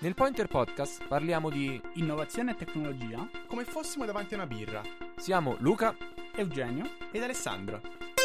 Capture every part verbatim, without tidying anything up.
Nel Pointer Podcast parliamo di innovazione e tecnologia come fossimo davanti a una birra. Siamo Luca, Eugenio ed Alessandro.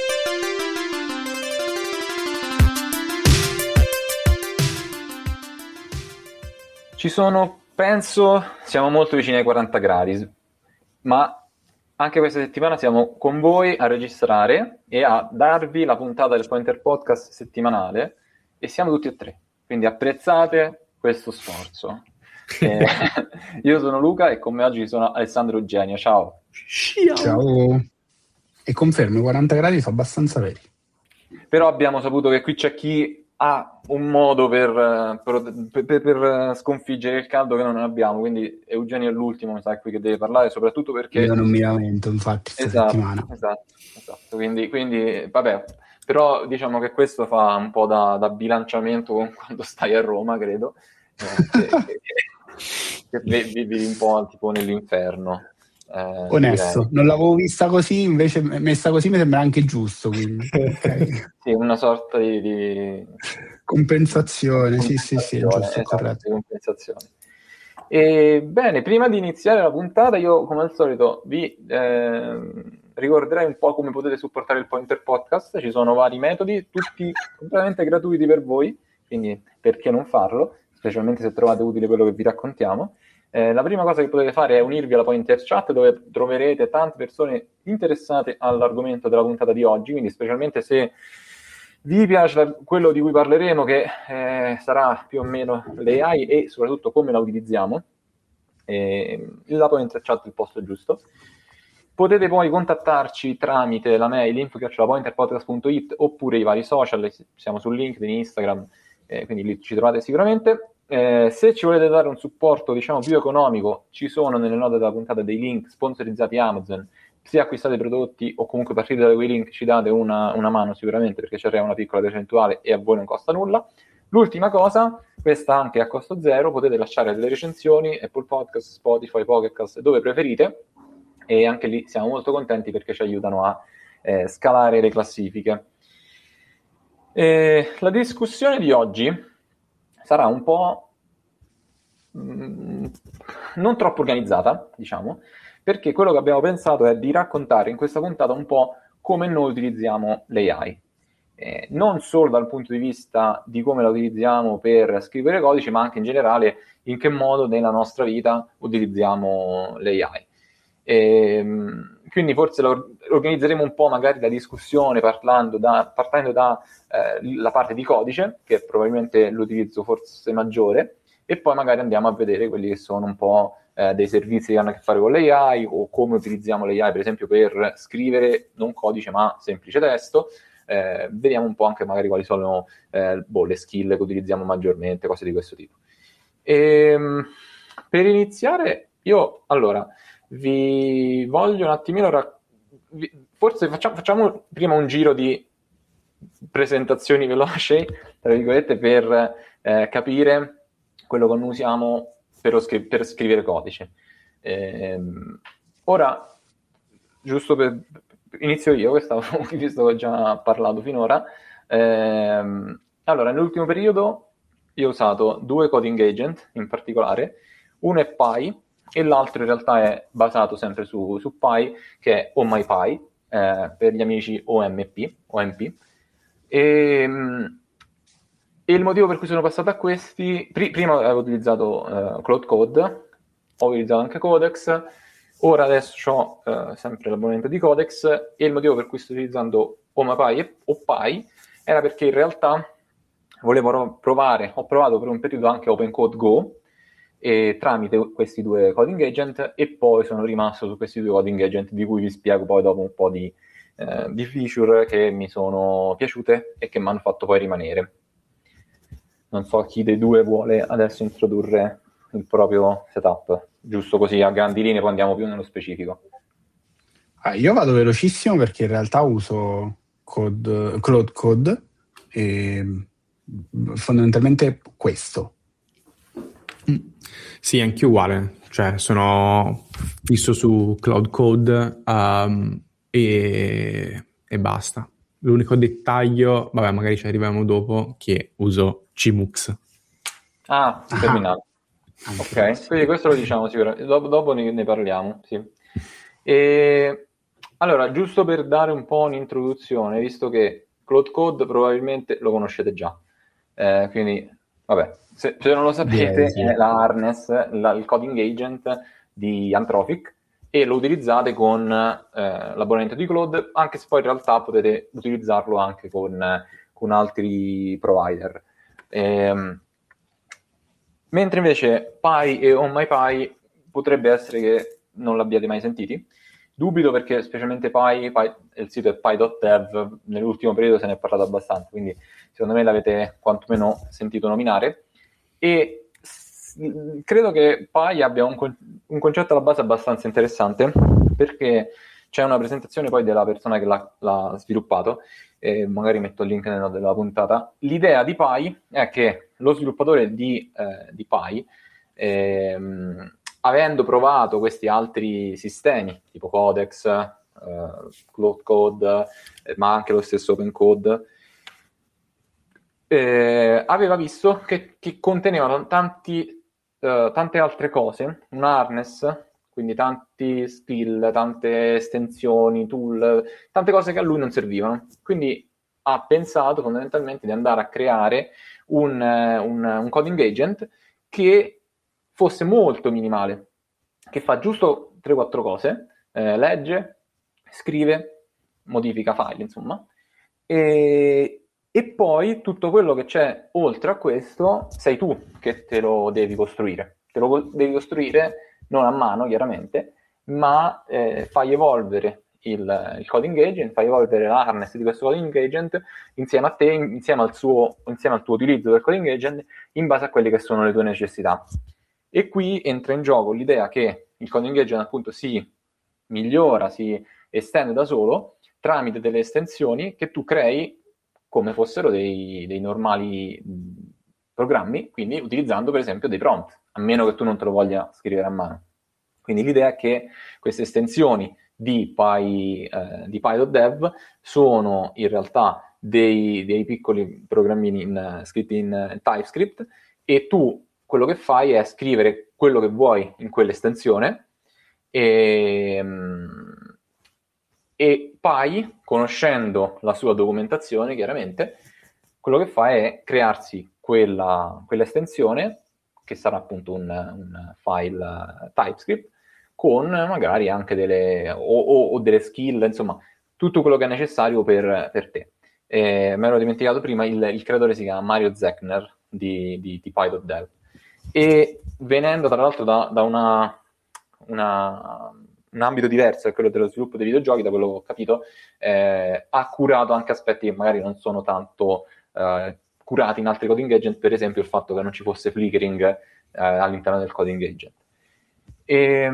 Ci sono, penso, siamo molto vicini ai quaranta gradi, ma anche questa settimana siamo con voi a registrare e a darvi la puntata del Pointer Podcast settimanale e siamo tutti e tre, quindi apprezzate questo sforzo. eh, io sono Luca e con me oggi ci sono Alessandro e Eugenio. Ciao. Ciao. Ciao. E confermo, i quaranta gradi sono abbastanza veri. Però abbiamo saputo che qui c'è chi ha un modo per, per, per, per sconfiggere il caldo che non abbiamo, quindi Eugenio è l'ultimo, mi sa, qui che deve parlare, soprattutto perché... Io non mi lamento, infatti, questa esatto, settimana. Esatto, esatto. Quindi, quindi, vabbè, però diciamo che questo fa un po' da, da bilanciamento con quando stai a Roma, credo, eh, che, che, che vivi un po' tipo nell'inferno. Eh, Onesto, direi. non l'avevo vista così, invece messa così mi sembra anche giusto, quindi okay. Sì, una sorta di, di... compensazione, compensazione, sì, sì, sì, giusto, esatto, corretto. di compensazione. E, bene, prima di iniziare la puntata io come al solito vi eh, ricorderei un po' come potete supportare il Pointer Podcast. Ci sono vari metodi, tutti completamente gratuiti per voi, quindi perché non farlo, specialmente se trovate utile quello che vi raccontiamo. Eh, la prima cosa che potete fare è unirvi alla Pointer Chat, dove troverete tante persone interessate all'argomento della puntata di oggi, quindi specialmente se vi piace la, quello di cui parleremo, che eh, sarà più o meno l'A I e soprattutto come la utilizziamo, eh, la Pointer Chat è il posto giusto. Potete poi contattarci tramite la mail info chiocciola pointerpodcast punto it oppure i vari social, siamo su LinkedIn, Instagram, eh, quindi lì ci trovate sicuramente. Eh, se ci volete dare un supporto, diciamo, più economico, ci sono nelle note della puntata dei link sponsorizzati Amazon. Se acquistate prodotti o comunque partite da quei link ci date una, una mano sicuramente, perché ci arriva una piccola percentuale e a voi non costa nulla. L'ultima cosa, questa anche a costo zero, potete lasciare delle recensioni Apple Podcast, Spotify, Pocket Cast, dove preferite, e anche lì siamo molto contenti perché ci aiutano a eh, scalare le classifiche. E la discussione di oggi sarà un po' mh, non troppo organizzata, diciamo, perché quello che abbiamo pensato è di raccontare in questa puntata un po' come noi utilizziamo l'A I. Eh, non solo dal punto di vista di come la utilizziamo per scrivere codice, ma anche in generale in che modo nella nostra vita utilizziamo l'A I. E, quindi forse lo organizzeremo un po' magari la discussione parlando da, partendo da eh, la parte di codice, che è probabilmente l'utilizzo forse maggiore, e poi magari andiamo a vedere quelli che sono un po' eh, dei servizi che hanno a che fare con l'A I o come utilizziamo l'A I per esempio per scrivere non codice ma semplice testo. Eh, vediamo un po' anche magari quali sono eh, boh, le skill che utilizziamo maggiormente, cose di questo tipo. E, per iniziare io allora vi voglio un attimino rac- forse facciamo, facciamo prima un giro di presentazioni veloci tra virgolette per eh, capire quello che noi usiamo per, scri- per scrivere codice. Eh, ora giusto per inizio io, questa visto che ho già parlato finora. Eh, allora nell'ultimo periodo io ho usato due coding agent in particolare, uno è Pi e l'altro in realtà è basato sempre su, su Pi, che è OhmyPy, eh, per gli amici O M P, O M P. E, e il motivo per cui sono passato a questi, pr- prima avevo utilizzato uh, Cloud Code, ho utilizzato anche Codex, ora adesso ho uh, sempre l'abbonamento di Codex, e il motivo per cui sto utilizzando OhmyPy o Pi era perché in realtà volevo provare, ho provato per un periodo anche OpenCode Go, e tramite questi due coding agent, e poi sono rimasto su questi due coding agent di cui vi spiego poi dopo un po' di, eh, di feature che mi sono piaciute e che mi hanno fatto poi rimanere. Non so chi dei due vuole adesso introdurre il proprio setup, giusto così a grandi linee, poi andiamo più nello specifico. Ah, io vado velocissimo perché in realtà uso code, Cloud Code e fondamentalmente questo. Sì, anche uguale, cioè sono fisso su Cloud Code um, e, e basta. L'unico dettaglio, vabbè, magari ci arriviamo dopo, che uso C M U X. Ah, terminato. Ok, quindi questo lo diciamo sicuramente, dopo, dopo ne, ne parliamo, sì. E, allora, giusto per dare un po' un'introduzione, visto che Cloud Code probabilmente lo conoscete già, eh, quindi, vabbè, se, se non lo sapete, Direi sì. è la Harness, la, il coding agent di Anthropic, e lo utilizzate con eh, l'abbonamento di Claude, anche se poi in realtà potete utilizzarlo anche con, con altri provider. Ehm, mentre invece Pi e OnMyPy potrebbe essere che non l'abbiate mai sentiti. Dubito perché specialmente Pi, Pi il sito è pi punto dev, nell'ultimo periodo se ne è parlato abbastanza, quindi secondo me l'avete quantomeno sentito nominare. E s- credo che Pi abbia un, con- un concetto alla base abbastanza interessante, perché c'è una presentazione poi della persona che l'ha, l'ha sviluppato, e magari metto il link nella note della puntata. L'idea di Pi è che lo sviluppatore di, eh, di Pi, ehm, avendo provato questi altri sistemi, tipo Codex, eh, Cloud Code, eh, ma anche lo stesso Open Code, eh, aveva visto che, che contenevano tanti, eh, tante altre cose, un harness, quindi tanti skill, tante estensioni, tool, tante cose che a lui non servivano. Quindi ha pensato fondamentalmente di andare a creare un, un, un coding agent che fosse molto minimale, che fa giusto tre quattro cose, eh, legge, scrive, modifica file, insomma, e, e poi tutto quello che c'è oltre a questo sei tu che te lo devi costruire. Te lo devi costruire non a mano, chiaramente, ma eh, fai evolvere il, il coding agent, fai evolvere l'harness di questo coding agent insieme a te, insieme al, suo, insieme al tuo utilizzo del coding agent, in base a quelle che sono le tue necessità. E qui entra in gioco l'idea che il coding agent appunto si migliora, si estende da solo tramite delle estensioni che tu crei come fossero dei, dei normali mh, programmi, quindi utilizzando per esempio dei prompt, a meno che tu non te lo voglia scrivere a mano. Quindi l'idea è che queste estensioni di Py, eh, di Py punto dev sono in realtà dei, dei piccoli programmini in, scritti in TypeScript, e tu quello che fai è scrivere quello che vuoi in quell'estensione, e, e Py, conoscendo la sua documentazione chiaramente, quello che fa è crearsi quella, quell'estensione, che sarà appunto un, un file TypeScript, con magari anche delle, o, o, o delle skill, insomma, tutto quello che è necessario per, per te. Eh, me l'ho dimenticato prima, il, il creatore si chiama Mario Zechner di, di, di Py punto dev. E venendo tra l'altro da, da una, una, un ambito diverso, è quello dello sviluppo dei videogiochi, da quello che ho capito, eh, ha curato anche aspetti che magari non sono tanto eh, curati in altri coding agent, per esempio il fatto che non ci fosse flickering eh, all'interno del coding agent. E,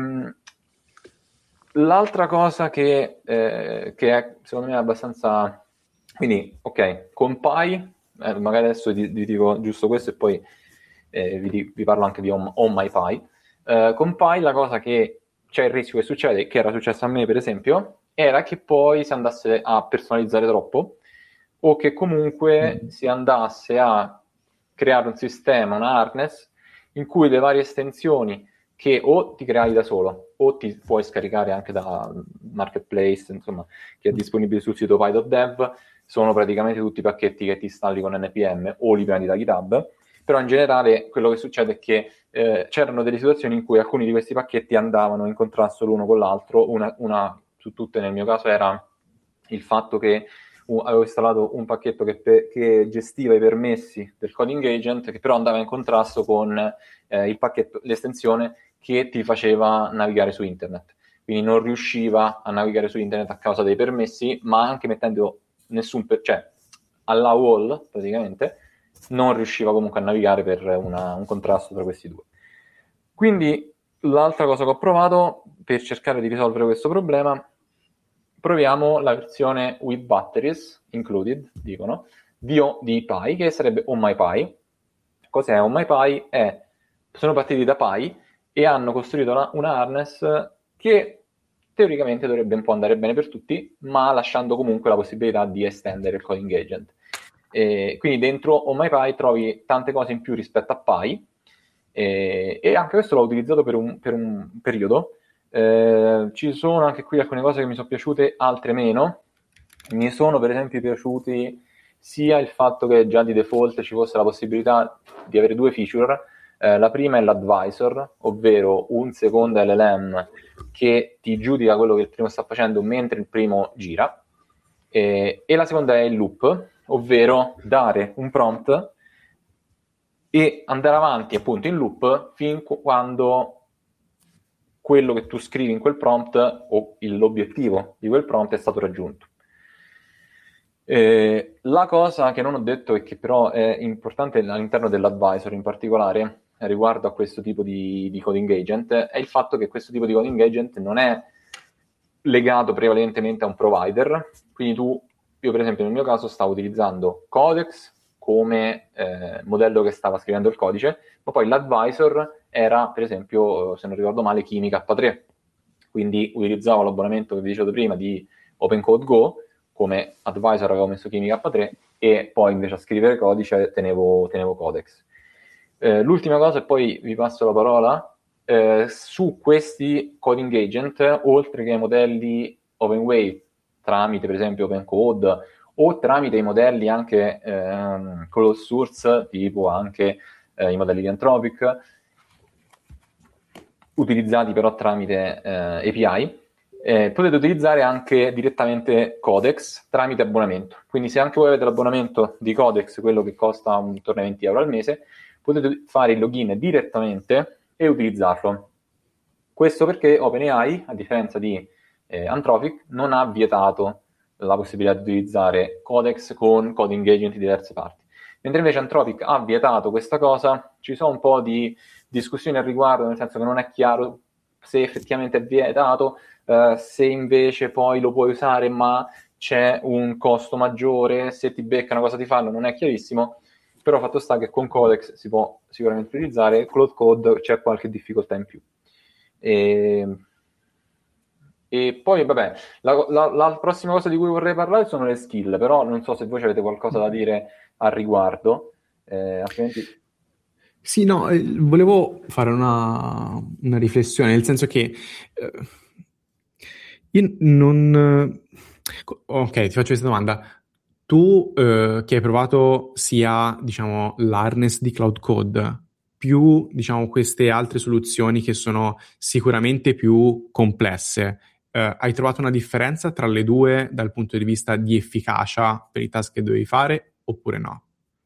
l'altra cosa che, eh, che è secondo me abbastanza... Quindi, ok, con Py, eh, magari adesso vi, vi dico giusto questo e poi eh, vi, vi parlo anche di On, OnMyPy. Eh, con Py la cosa che c'è il rischio che succede, che era successo a me per esempio, era che poi si andasse a personalizzare troppo, o che comunque mm. si andasse a creare un sistema, un harness, in cui le varie estensioni che o ti creai da solo o ti puoi scaricare anche da Marketplace, insomma, che è disponibile sul sito Py punto dev, sono praticamente tutti pacchetti che ti installi con N P M o li prendi da GitHub. Però in generale quello che succede è che eh, c'erano delle situazioni in cui alcuni di questi pacchetti andavano in contrasto l'uno con l'altro. Una, una su tutte nel mio caso era il fatto che uh, avevo installato un pacchetto che, pe- che gestiva i permessi del coding agent, che però andava in contrasto con eh, il pacchetto, l'estensione che ti faceva navigare su internet. Quindi non riusciva a navigare su internet a causa dei permessi, ma anche mettendo nessun per- cioè alla wall praticamente non riusciva comunque a navigare per una, un contrasto tra questi due. Quindi l'altra cosa che ho provato per cercare di risolvere questo problema, proviamo la versione with batteries included, dicono, di, di Py, che sarebbe OnMyPy. Cos'è OnMyPy? È, sono partiti da Py e hanno costruito una, una harness che teoricamente dovrebbe un po' andare bene per tutti, ma lasciando comunque la possibilità di estendere il coding agent. E quindi dentro OnMyPy trovi tante cose in più rispetto a Py, e, e anche questo l'ho utilizzato per un, per un periodo. Eh, ci sono anche qui alcune cose che mi sono piaciute, altre meno. Mi sono per esempio piaciuti sia il fatto che già di default ci fosse la possibilità di avere due feature. Eh, la prima è l'advisor, ovvero un secondo L L M che ti giudica quello che il primo sta facendo mentre il primo gira, eh, e la seconda è il loop, ovvero dare un prompt e andare avanti appunto in loop fin quando quello che tu scrivi in quel prompt o l'obiettivo di quel prompt è stato raggiunto. Eh, la cosa che non ho detto e che però è importante all'interno dell'advisor in particolare riguardo a questo tipo di, di coding agent è il fatto che questo tipo di coding agent non è legato prevalentemente a un provider. Quindi tu, io per esempio nel mio caso stavo utilizzando Codex come eh, modello che stava scrivendo il codice, ma poi l'advisor era per esempio, se non ricordo male, Kimi K tre, quindi utilizzavo l'abbonamento che vi dicevo prima di OpenCodeGo, come advisor avevo messo Kimi K tre e poi invece a scrivere codice tenevo, tenevo Codex. Eh, l'ultima cosa, e poi vi passo la parola, eh, su questi coding agent, oltre che ai modelli OpenWay tramite per esempio OpenCode o tramite i modelli anche ehm, closed source, tipo anche eh, i modelli di Anthropic, utilizzati però tramite eh, A P I, eh, potete utilizzare anche direttamente Codex tramite abbonamento. Quindi se anche voi avete l'abbonamento di Codex, quello che costa intorno ai venti euro al mese, potete fare il login direttamente e utilizzarlo. Questo perché OpenAI, a differenza di eh, Anthropic, non ha vietato la possibilità di utilizzare Codex con coding agent di diverse parti. Mentre invece Anthropic ha vietato questa cosa, ci sono un po' di discussioni al riguardo, nel senso che non è chiaro se effettivamente è vietato, eh, se invece poi lo puoi usare ma c'è un costo maggiore, se ti beccano cosa ti fanno, non è chiarissimo, però fatto sta che con Codex si può sicuramente utilizzare, Cloud Code c'è qualche difficoltà in più. E, e poi vabbè, la, la, la prossima cosa di cui vorrei parlare sono le skill, però non so se voi avete qualcosa da dire al riguardo, eh, altrimenti... Sì, no, eh, volevo fare una, una riflessione, nel senso che eh, io non... Ok, ti faccio questa domanda. Tu eh, che hai provato sia, diciamo, l'harness di Cloud Code, più, diciamo, queste altre soluzioni che sono sicuramente più complesse, eh, hai trovato una differenza tra le due dal punto di vista di efficacia per i task che dovevi fare, oppure no?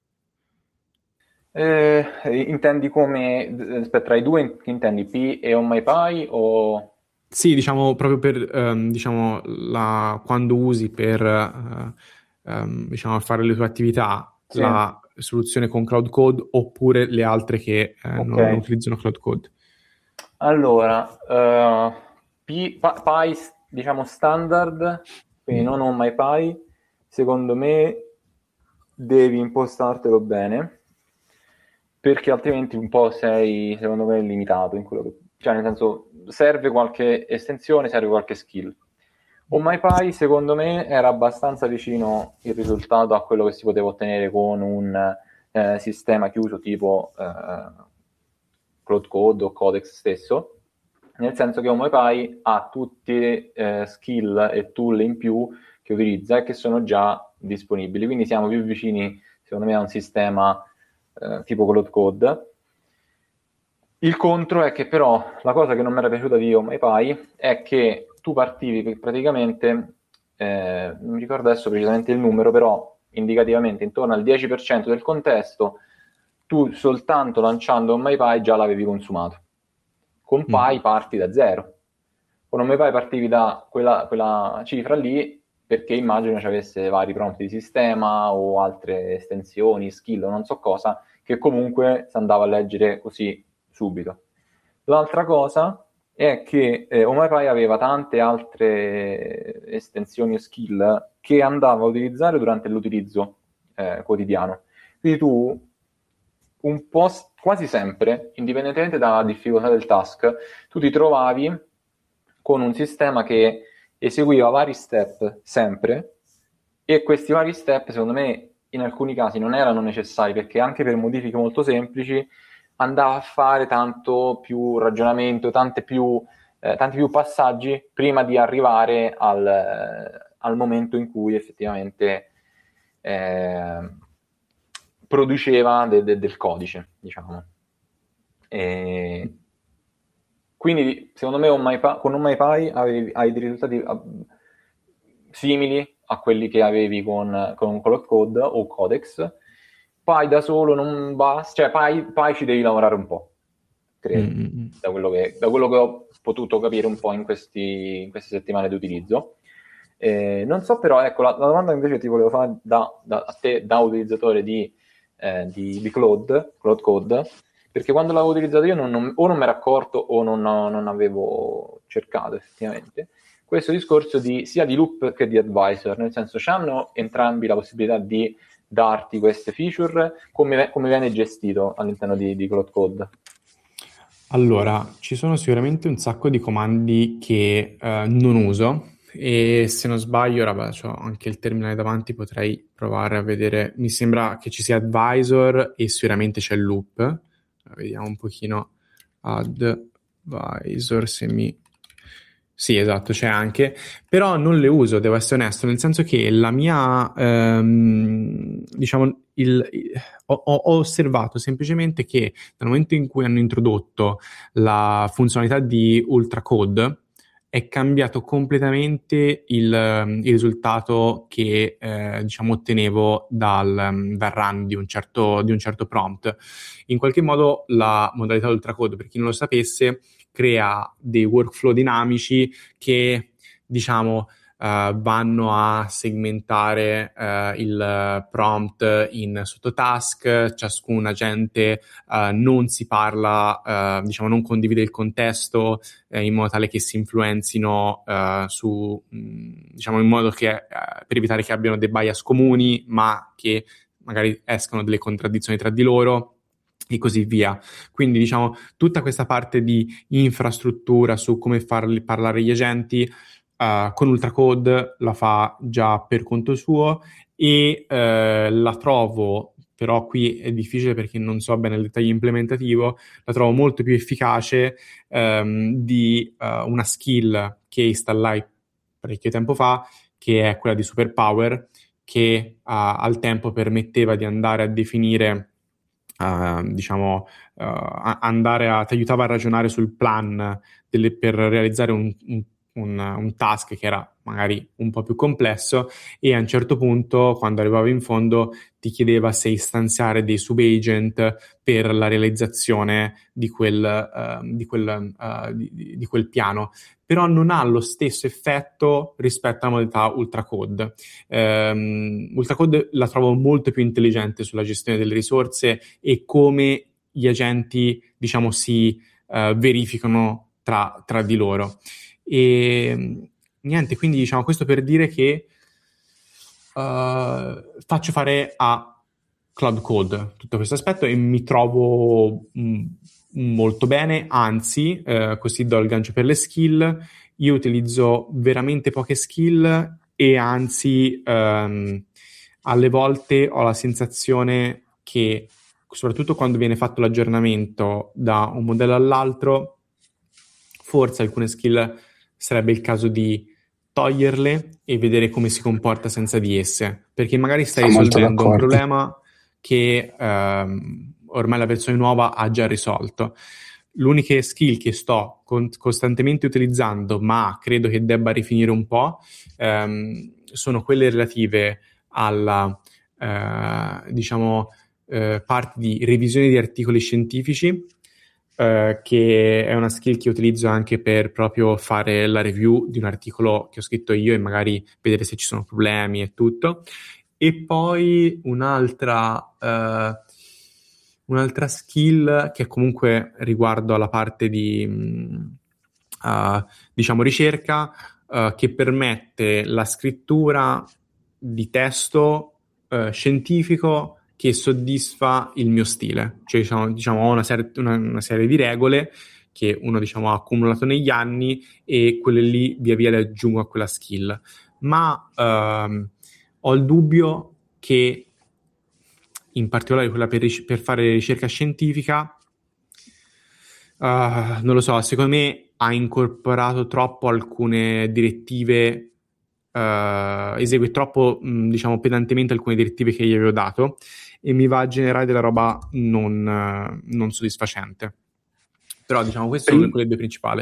Eh, intendi come, aspetta, tra i due intendi P e OnMyPy o... Sì, diciamo proprio per um, diciamo la, quando usi per uh, um, diciamo fare le tue attività, sì, la soluzione con Cloud Code oppure le altre che eh, okay. non, non utilizzano Cloud Code. Allora, uh, P, Py diciamo standard, quindi mm. non OnMyPy, secondo me devi impostartelo bene, perché altrimenti un po' sei, secondo me, limitato in quello che... Cioè, nel senso, serve qualche estensione, serve qualche skill. OnMyPy, secondo me, era abbastanza vicino il risultato a quello che si poteva ottenere con un eh, sistema chiuso tipo eh, Cloud Code o Codex stesso, nel senso che OnMyPy ha tutte eh, skill e tool in più che utilizza e che sono già disponibili. Quindi siamo più vicini, secondo me, a un sistema eh, tipo Cloud Code. Il contro è che però la cosa che non mi era piaciuta di OnMyPy è che tu partivi praticamente, eh, non mi ricordo adesso precisamente il numero, però indicativamente intorno al dieci per cento del contesto tu soltanto lanciando OnMyPy già l'avevi consumato. Con Py mm. parti da zero. Con OnMyPy partivi da quella, quella cifra lì perché immagino ci avesse vari prompt di sistema o altre estensioni, skill o non so cosa, che comunque si andava a leggere così subito. L'altra cosa è che eh, OnMyPy aveva tante altre estensioni e skill che andava a utilizzare durante l'utilizzo eh, quotidiano. Quindi tu un po' quasi sempre, indipendentemente dalla difficoltà del task, tu ti trovavi con un sistema che eseguiva vari step sempre, e questi vari step secondo me in alcuni casi non erano necessari, perché anche per modifiche molto semplici andava a fare tanto più ragionamento, tante più, eh, tanti più passaggi prima di arrivare al, eh, al momento in cui effettivamente eh, produceva de- de- del codice, diciamo. E quindi secondo me un MyPy, con un MyPy avevi, hai dei risultati uh, simili a quelli che avevi con, con Cloud Code o Codex. Py da solo non basta, cioè Py, Py ci devi lavorare un po', credo, Mm-hmm. da quello che, da quello che ho potuto capire un po' in, questi, in queste settimane di utilizzo. Eh, non so però, ecco, la, la domanda invece ti volevo fare da, da, a te, da utilizzatore di, eh, di, di Cloud, Cloud Code, perché quando l'avevo utilizzato io non, non, o non mi ero accorto o non, non avevo cercato effettivamente questo discorso di, sia di loop che di advisor, nel senso hanno entrambi la possibilità di darti queste feature, come, come viene gestito all'interno di, di Cloud Code? Allora, ci sono sicuramente un sacco di comandi che eh, non uso e se non sbaglio, ora beh, c'ho anche il terminale davanti, potrei provare a vedere, mi sembra che ci sia advisor e sicuramente c'è il loop. Vediamo un pochino advisor se mi... Sì, esatto, c'è anche, però non le uso, devo essere onesto, nel senso che la mia, ehm, diciamo, il, ho, ho osservato semplicemente che dal momento in cui hanno introdotto la funzionalità di Ultracode è cambiato completamente il, il risultato che eh, diciamo ottenevo dal, dal run di un, certo, di un certo prompt. In qualche modo la modalità Ultracode, per chi non lo sapesse, crea dei workflow dinamici che diciamo Uh, vanno a segmentare uh, il prompt in sottotask, ciascun agente uh, non si parla, uh, diciamo non condivide il contesto eh, in modo tale che si influenzino uh, su, mh, diciamo in modo che uh, per evitare che abbiano dei bias comuni, ma che magari escano delle contraddizioni tra di loro e così via. Quindi diciamo tutta questa parte di infrastruttura su come farli parlare gli agenti Uh, con Ultracode la fa già per conto suo e uh, la trovo, però qui è difficile perché non so bene il dettaglio implementativo, la trovo molto più efficace um, di uh, una skill che installai parecchio tempo fa, che è quella di Superpower, che uh, al tempo permetteva di andare a definire uh, diciamo uh, andare a ti aiutava a ragionare sul plan delle, per realizzare un, un Un, un task che era magari un po' più complesso e a un certo punto, quando arrivavo in fondo, ti chiedeva se istanziare dei subagent per la realizzazione di quel, uh, di, quel, uh, di, di quel piano, però non ha lo stesso effetto rispetto alla modalità Ultracode. Um, Ultracode la trovo molto più intelligente sulla gestione delle risorse e come gli agenti, diciamo, si uh, verificano tra, tra di loro. E niente, quindi diciamo questo per dire che uh, faccio fare a Cloud Code tutto questo aspetto e mi trovo mh, molto bene, anzi uh, così do il gancio per le skill. Io utilizzo veramente poche skill e anzi um, alle volte ho la sensazione che soprattutto quando viene fatto l'aggiornamento da un modello all'altro, forse alcune skill sarebbe il caso di toglierle e vedere come si comporta senza di esse, perché magari stai Sono risolvendo un problema che ehm, ormai la versione nuova ha già risolto. L'unica skill che sto con- costantemente utilizzando, ma credo che debba rifinire un po', ehm, sono quelle relative alla eh, diciamo eh, parte di revisione di articoli scientifici, Uh, che è una skill che utilizzo anche per proprio fare la review di un articolo che ho scritto io e magari vedere se ci sono problemi e tutto. E poi un'altra uh, un'altra skill che comunque riguardo alla parte di uh, diciamo ricerca, uh, che permette la scrittura di testo uh, scientifico che soddisfa il mio stile, cioè diciamo, diciamo ho una, ser- una, una serie di regole che uno diciamo ha accumulato negli anni e quelle lì via via le aggiungo a quella skill, ma ehm, ho il dubbio che in particolare quella per, ric- per fare ricerca scientifica Uh, non lo so, secondo me ha incorporato troppo alcune direttive, uh, esegue troppo, mh, diciamo, pedantemente alcune direttive che gli avevo dato e mi va a generare della roba non, uh, non soddisfacente. Però, diciamo, queste sono quelle due principali.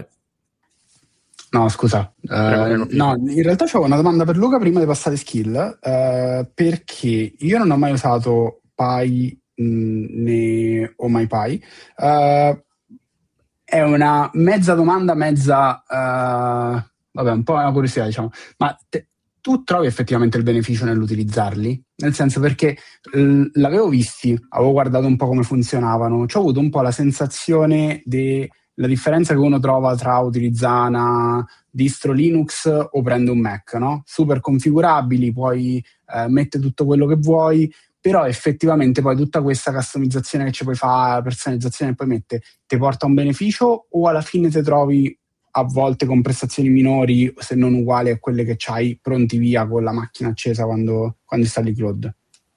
No, scusa. Prego, prego, Uh, no, in realtà c'avevo una domanda per Luca prima di passare skill, uh, perché io non ho mai usato Pi mh, né OmyPy. Uh, è una mezza domanda, mezza... Uh, vabbè, un po' una curiosità, diciamo. Ma te, tu trovi effettivamente il beneficio nell'utilizzarli? Nel senso, perché l- l'avevo visti, avevo guardato un po' come funzionavano, ho avuto un po' la sensazione de... la differenza che uno trova tra utilizzare una distro Linux o prende un Mac, no? Super configurabili, puoi eh, mettere tutto quello che vuoi, però effettivamente poi tutta questa customizzazione che ci puoi fare, personalizzazione che poi mette, ti porta un beneficio o alla fine ti trovi a volte con prestazioni minori, se non uguali a quelle che c'hai pronti via con la macchina accesa quando, quando installi Claude?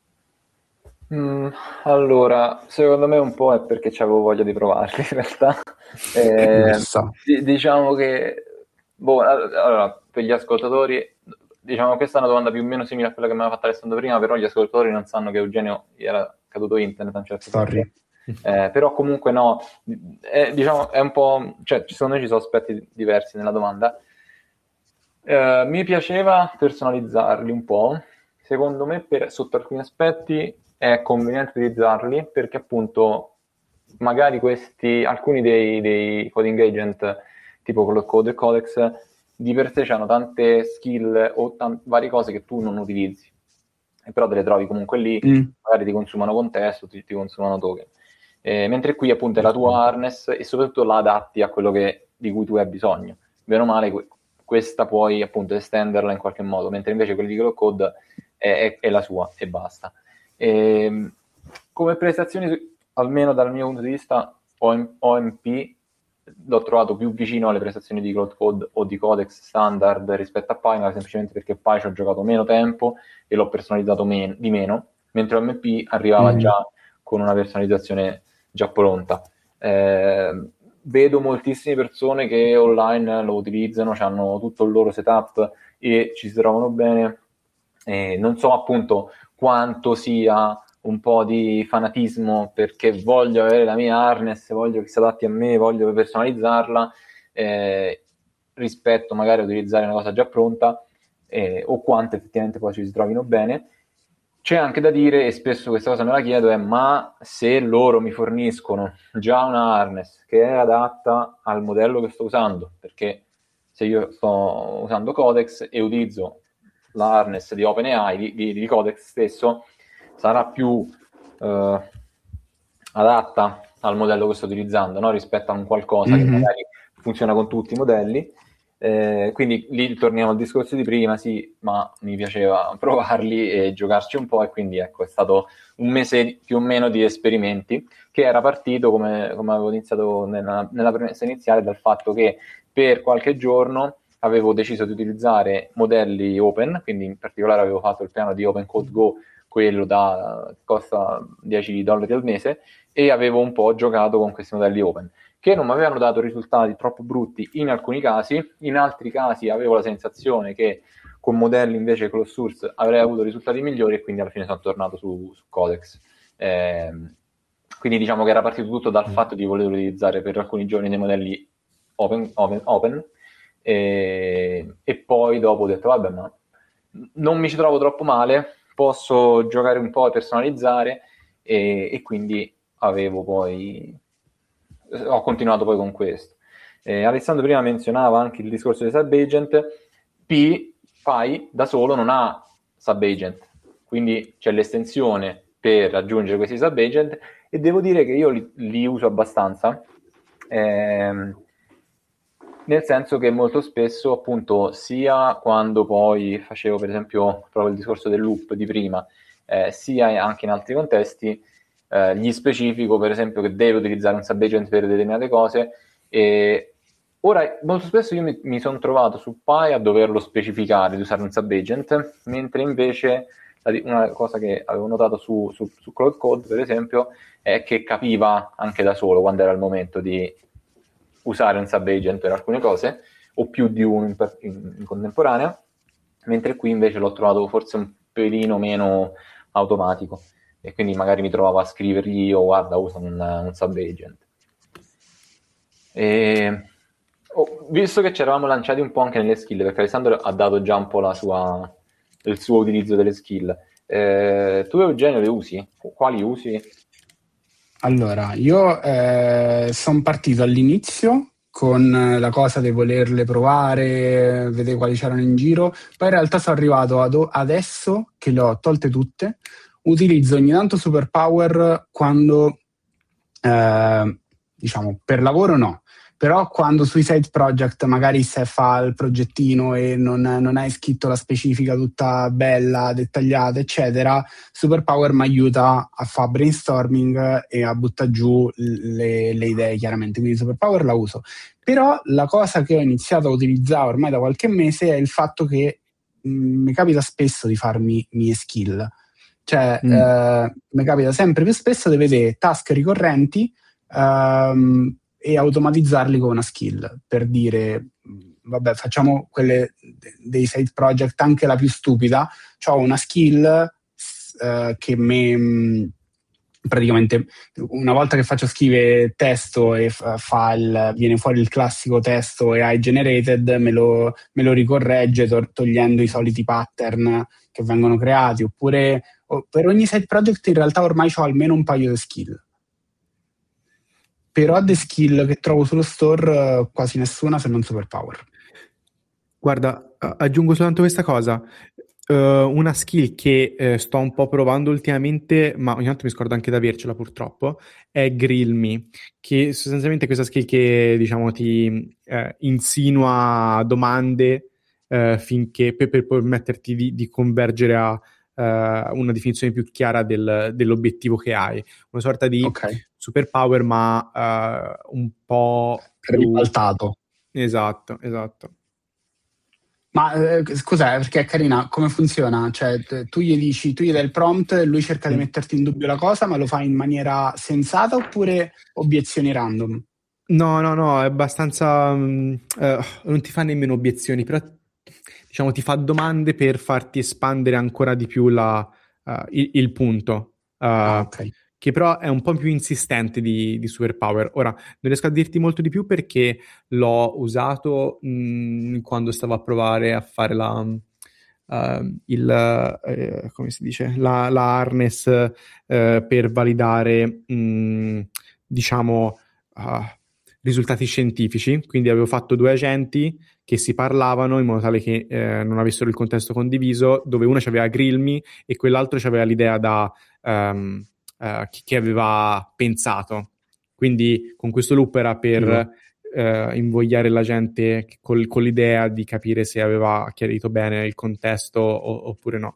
Mm, allora, secondo me un po' è perché c'avevo voglia di provarli in realtà. Eh, so. d- diciamo che, boh, allora, per gli ascoltatori, diciamo questa è una domanda più o meno simile a quella che mi aveva fatto Alessandro prima, però gli ascoltatori non sanno che Eugenio gli era caduto internet a un certo punto. Sorry. Eh, però comunque no, è, diciamo, è un po', cioè secondo me ci sono aspetti diversi nella domanda. Eh, mi piaceva personalizzarli un po', secondo me per, sotto alcuni aspetti è conveniente utilizzarli perché appunto magari questi, alcuni dei, dei coding agent tipo Cloud Code e Codex di per sé hanno tante skill o t- varie cose che tu non utilizzi e però te le trovi comunque lì, mm. magari ti consumano contesto, ti, ti consumano token. Eh, mentre qui appunto è la tua harness e soprattutto la adatti a quello che, di cui tu hai bisogno. Bene o male que- questa puoi appunto estenderla in qualche modo, mentre invece quelli di Cloud Code è, è, è la sua e basta. E, come prestazioni, almeno dal mio punto di vista, O M P l'ho trovato più vicino alle prestazioni di Cloud Code o di Codex standard rispetto a Pi, ma semplicemente perché Pi ci ho giocato meno tempo e l'ho personalizzato men- di meno, mentre O M P arrivava mm. già con una personalizzazione già pronta. Eh, vedo moltissime persone che online lo utilizzano, hanno tutto il loro setup e ci si trovano bene. Eh, non so appunto quanto sia un po' di fanatismo perché voglio avere la mia harness, voglio che si adatti a me, voglio personalizzarla eh, rispetto magari a utilizzare una cosa già pronta eh, o quanto effettivamente poi ci si trovino bene. C'è anche da dire, e spesso questa cosa me la chiedo, è ma se loro mi forniscono già una harness che è adatta al modello che sto usando, perché se io sto usando Codex e utilizzo la harness di OpenAI, di, di, di Codex stesso, sarà più eh, adatta al modello che sto utilizzando, no? Rispetto a un qualcosa mm-hmm. che magari funziona con tutti i modelli. Eh, quindi lì torniamo al discorso di prima, sì, ma mi piaceva provarli e giocarci un po', e quindi ecco, è stato un mese più o meno di esperimenti, che era partito, come, come avevo iniziato nella, nella premessa iniziale, dal fatto che per qualche giorno avevo deciso di utilizzare modelli open, quindi in particolare avevo fatto il piano di Open Code Go, quello da costa dieci dollari al mese, e avevo un po' giocato con questi modelli open, che non mi avevano dato risultati troppo brutti in alcuni casi, in altri casi avevo la sensazione che con modelli invece closed source avrei avuto risultati migliori, e quindi alla fine sono tornato su, su Codex. Eh, quindi diciamo che era partito tutto dal mm. fatto di voler utilizzare per alcuni giorni dei modelli open, open, open e, e poi dopo ho detto vabbè, ma non mi ci trovo troppo male, posso giocare un po' e personalizzare, e, e quindi avevo poi ho continuato poi con questo. Eh, Alessandro prima menzionava anche il discorso dei sub-agent. P, Pi da solo non ha sub-agent, quindi c'è l'estensione per aggiungere questi sub-agent, e devo dire che io li, li uso abbastanza, ehm, nel senso che molto spesso, appunto, sia quando poi facevo per esempio proprio il discorso del loop di prima, eh, sia anche in altri contesti, Uh, gli specifico per esempio che deve utilizzare un sub-agent per determinate cose, e ora molto spesso io mi, mi sono trovato su Pi a doverlo specificare di usare un sub-agent, mentre invece la, una cosa che avevo notato su, su, su Cloud Code per esempio è che capiva anche da solo quando era il momento di usare un sub-agent per alcune cose, o più di uno in, per- in- in contemporanea, mentre qui invece l'ho trovato forse un pelino meno automatico, e quindi magari mi trovavo a scrivergli io, guarda, usa un, un sub-agent. E, oh, visto che ci eravamo lanciati un po' anche nelle skill, perché Alessandro ha dato già un po' la sua, il suo utilizzo delle skill, eh, tu Eugenio le usi? Quali usi? Allora, io eh, sono partito all'inizio con eh, la cosa di volerle provare, vedere quali c'erano in giro, poi in realtà sono arrivato ad, adesso che le ho tolte tutte, utilizzo ogni tanto Superpower quando, eh, diciamo, per lavoro no, però quando sui side project magari se fa il progettino e non, non hai scritto la specifica tutta bella, dettagliata, eccetera, Superpower mi aiuta a fare brainstorming e a buttare giù le, le idee, chiaramente, quindi Superpower la uso. Però la cosa che ho iniziato a utilizzare ormai da qualche mese è il fatto che mh, mi capita spesso di farmi mie skill, cioè Mm. eh, mi capita sempre più spesso di vedere task ricorrenti ehm, e automatizzarli con una skill, per dire, vabbè, facciamo quelle dei side project, anche la più stupida, c'ho una skill eh, che mi praticamente una volta che faccio scrivere testo e fa il, viene fuori il classico testo A I generated, me lo, me lo ricorregge to- togliendo i soliti pattern che vengono creati, oppure o, per ogni side project in realtà ormai ho almeno un paio di skill. Però di skill che trovo sullo store quasi nessuna, se non Superpower. Guarda, aggiungo soltanto questa cosa. Uh, una skill che eh, sto un po' provando ultimamente, ma ogni tanto mi scordo anche di avercela purtroppo, è Grill Me, che sostanzialmente è questa skill che, diciamo, ti eh, insinua domande eh, finché per, per permetterti di, di convergere a uh, una definizione più chiara del, dell'obiettivo che hai. Una sorta di Ok, superpower, ma uh, un po' più... ribaltato. Esatto, esatto. Ma eh, scusa, perché è carina, come funziona? Cioè, t- tu gli dici, tu gli dai il prompt e lui cerca di Mm. metterti in dubbio la cosa, ma lo fa in maniera sensata oppure obiezioni random? No, no, no, è abbastanza... mm, eh, non ti fa nemmeno obiezioni, però diciamo ti fa domande per farti espandere ancora di più la, eh, il, il punto, eh, Ah, ok. che però è un po' più insistente di, di Superpower. Ora, non riesco a dirti molto di più perché l'ho usato mm, quando stavo a provare a fare la... Uh, il uh, come si dice la, la harness uh, per validare mh, diciamo uh, risultati scientifici, quindi avevo fatto due agenti che si parlavano in modo tale che eh, non avessero il contesto condiviso, dove uno aveva Grill Me e quell'altro aveva l'idea da um, uh, chi, che aveva pensato, quindi con questo loop era per Figo. Uh, invogliare la gente col, con l'idea di capire se aveva chiarito bene il contesto o, oppure no.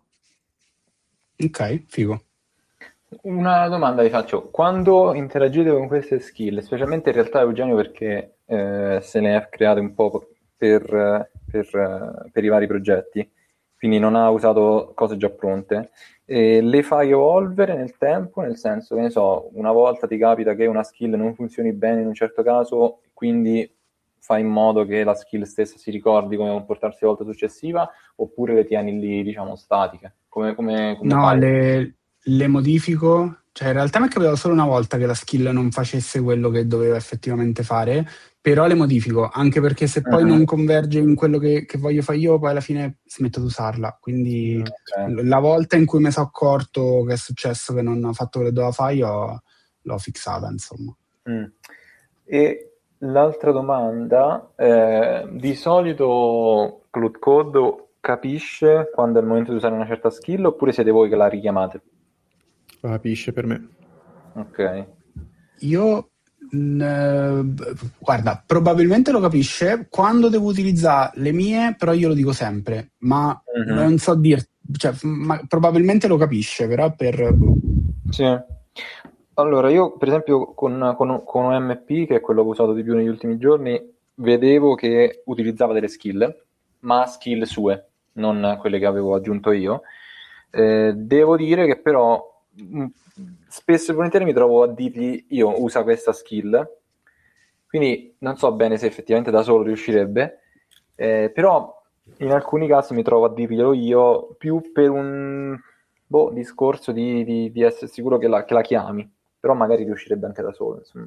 Ok, figo. Una domanda vi faccio: quando interagite con queste skill, specialmente in realtà Eugenio perché eh, se ne è create un po' per, per, per i vari progetti, quindi non ha usato cose già pronte, e le fai evolvere nel tempo, nel senso che ne so, una volta ti capita che una skill non funzioni bene in un certo caso, quindi fai in modo che la skill stessa si ricordi come comportarsi la volta successiva, oppure le tieni lì, diciamo, statiche? Come, come, come No, fai? le, le modifico. Cioè, in realtà mi è capitato solo una volta che la skill non facesse quello che doveva effettivamente fare, però le modifico, anche perché se poi Mhm. non converge in quello che, che voglio fare io, poi alla fine smetto di usarla. Quindi Ok. l- la volta in cui mi sono accorto che è successo che non ho fatto quello che doveva fare, io l'ho fissata, insomma. Mm. E l'altra domanda, eh, di solito Cloud Code capisce quando è il momento di usare una certa skill oppure siete voi che la richiamate? Lo capisce per me. Ok. Io, mh, guarda, probabilmente lo capisce quando devo utilizzare le mie, però io lo dico sempre, ma Mhm. non so dir, cioè, ma probabilmente lo capisce, però per... Sì. Allora, io per esempio con, con, con O M P, che è quello che ho usato di più negli ultimi giorni, vedevo che utilizzava delle skill, ma skill sue, non quelle che avevo aggiunto io. Eh, devo dire che però mh, spesso e volentieri mi trovo a dirgli io usa questa skill, Quindi non so bene se effettivamente da solo riuscirebbe, eh, però in alcuni casi mi trovo a dirglielo io più per un boh, discorso di, di, di essere sicuro che la, che la chiami, però magari riuscirebbe anche da solo, insomma.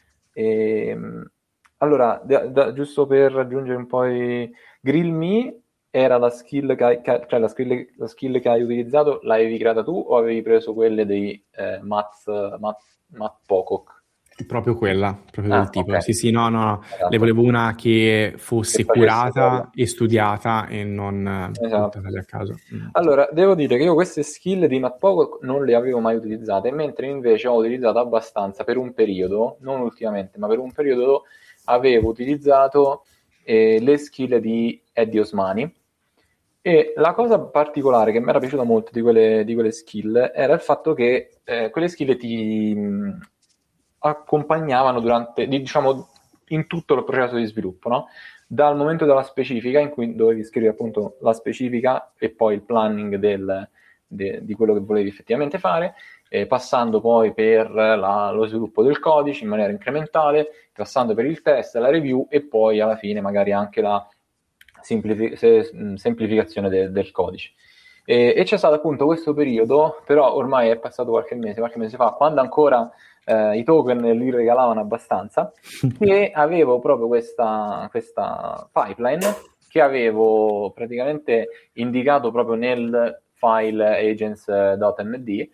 E, allora, da, da, giusto per raggiungere un po' i Grill Me, era la skill che hai, che, cioè la skill, la skill che hai utilizzato, l'avevi creata tu o avevi preso quelle dei eh, Matt, Matt, Matt Pocock? Proprio quella, proprio Ah, del tipo. ok. Sì, sì, no, no, no. Esatto. Ne volevo una che fosse Che facesse curata quello. e studiata e non eh, Esatto. buttata lì a caso. Mm. Allora, devo dire che io queste skill di Matt Pocock non le avevo mai utilizzate, mentre invece ho utilizzato abbastanza per un periodo, non ultimamente, ma per un periodo avevo utilizzato eh, le skill di Eddie Osmani. E la cosa particolare che mi era piaciuta molto di quelle, di quelle skill era il fatto che eh, quelle skill ti mh, accompagnavano durante, di- diciamo, in tutto il processo di sviluppo, no? Dal momento della specifica, in cui dovevi scrivere appunto la specifica e poi il planning del, de, di quello che volevi effettivamente fare, eh, passando poi per la, lo sviluppo del codice in maniera incrementale, passando per il test, la review e poi alla fine magari anche la semplifi- se, semplificazione de, del codice. E, e c'è stato appunto questo periodo, però ormai è passato qualche mese, qualche mese fa, quando ancora eh, i token li regalavano abbastanza, che avevo proprio questa, questa pipeline che avevo praticamente indicato proprio nel file agents.md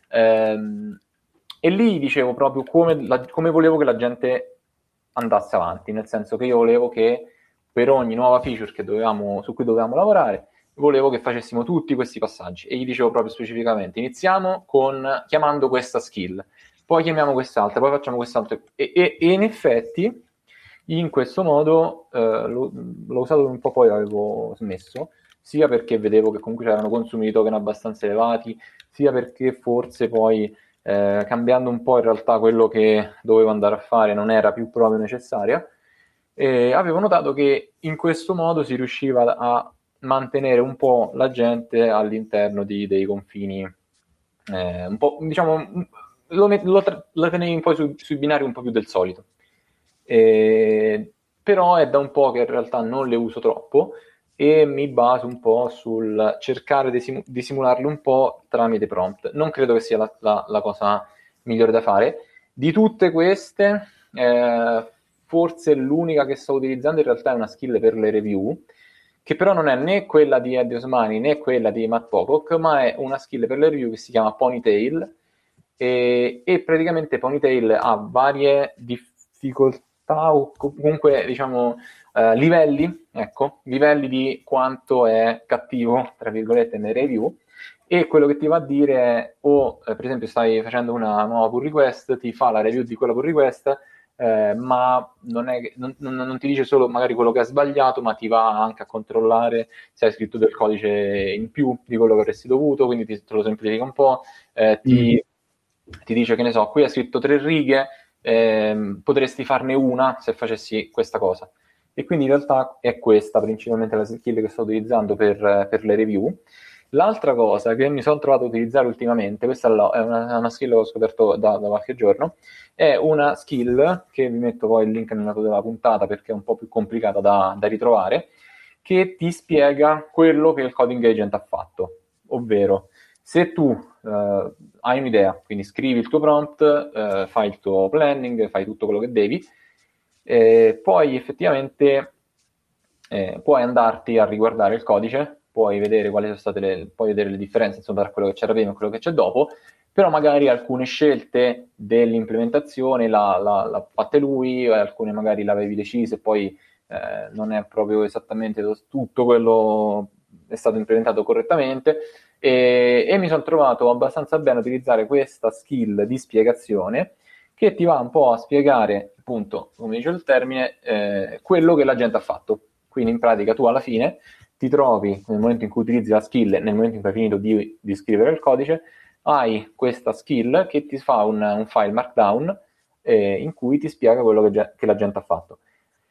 ehm, e lì dicevo proprio come, la, come volevo che la gente andasse avanti, nel senso che io volevo che per ogni nuova feature che dovevamo, su cui dovevamo lavorare, volevo che facessimo tutti questi passaggi e gli dicevo proprio specificamente, iniziamo con chiamando questa skill, poi chiamiamo quest'altra, poi facciamo quest'altra e, e, e in effetti in questo modo eh, lo, l'ho usato un po', poi avevo smesso, sia perché vedevo che comunque c'erano consumi di token abbastanza elevati, sia perché forse poi eh, cambiando un po' in realtà quello che dovevo andare a fare non era più proprio necessaria. E avevo notato che in questo modo si riusciva a mantenere un po' la gente all'interno di, dei confini, eh, un po', diciamo, lo, lo, lo tenevi un po' su, sui binari un po' più del solito. E, però è da un po' che in realtà non le uso troppo e mi baso un po' sul cercare di, sim- di simularle un po' tramite prompt. Non credo che sia la, la, la cosa migliore da fare. Di tutte queste, eh, forse l'unica che sto utilizzando in realtà è una skill per le review, che però non è né quella di Eddie Osmani né quella di Matt Pocock, ma è una skill per le review che si chiama Ponytail, e, e praticamente Ponytail ha varie difficoltà o comunque diciamo eh, livelli, ecco, livelli di quanto è cattivo, tra virgolette, nelle review, e quello che ti va a dire è o eh, per esempio stai facendo una nuova pull request, ti fa la review di quella pull request, eh, ma non, è, non, non, non ti dice solo magari quello che ha sbagliato, ma ti va anche a controllare se hai scritto del codice in più di quello che avresti dovuto, quindi ti, te lo semplifica un po', eh, ti, mm. ti dice che ne so, qui hai scritto tre righe, eh, potresti farne una se facessi questa cosa. E quindi in realtà è questa principalmente la skill che sto utilizzando per, per le review. L'altra cosa che mi sono trovato a utilizzare ultimamente, questa è una, una skill che ho scoperto da, da qualche giorno, è una skill, che vi metto poi il link nella nota della puntata perché è un po' più complicata da, da ritrovare, che ti spiega quello che il coding agent ha fatto. Ovvero, se tu eh, hai un'idea, quindi scrivi il tuo prompt, eh, fai il tuo planning, fai tutto quello che devi, eh, poi effettivamente eh, puoi andarti a riguardare il codice, puoi vedere quali sono state le, puoi vedere le differenze insomma, tra quello che c'era prima e quello che c'è dopo, però magari alcune scelte dell'implementazione l'ha, l'ha, l'ha fatte lui, alcune magari l'avevi decise e poi eh, non è proprio esattamente tutto quello è stato implementato correttamente, e, e mi sono trovato abbastanza bene a utilizzare questa skill di spiegazione che ti va un po' a spiegare, appunto, come dice il termine, eh, quello che la gente ha fatto. Quindi in pratica tu alla fine ti trovi, nel momento in cui utilizzi la skill, nel momento in cui hai finito di, di scrivere il codice, hai questa skill che ti fa un, un file markdown eh, in cui ti spiega quello che, che la gente ha fatto.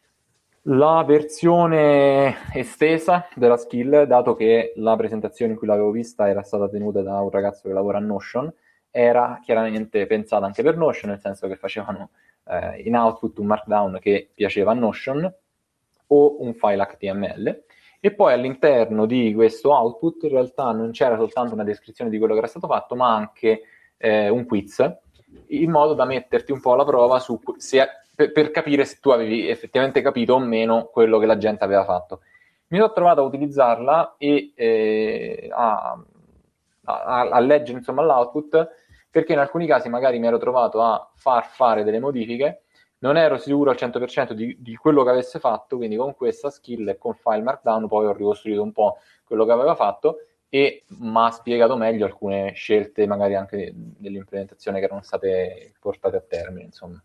La versione estesa della skill, dato che la presentazione in cui l'avevo vista era stata tenuta da un ragazzo che lavora a Notion, era chiaramente pensata anche per Notion, nel senso che facevano eh, in output un markdown che piaceva a Notion o un file H T M L, e poi all'interno di questo output in realtà non c'era soltanto una descrizione di quello che era stato fatto, ma anche eh, un quiz, in modo da metterti un po' alla prova su se, per, per capire se tu avevi effettivamente capito o meno quello che la gente aveva fatto. Mi sono trovato a utilizzarla e eh, a, a, a leggere insomma l'output, perché in alcuni casi magari mi ero trovato a far fare delle modifiche, non ero sicuro al cento per cento di, di quello che avesse fatto, quindi con questa skill e con file markdown poi ho ricostruito un po' quello che aveva fatto e mi ha spiegato meglio alcune scelte magari anche dell'implementazione che erano state portate a termine, insomma.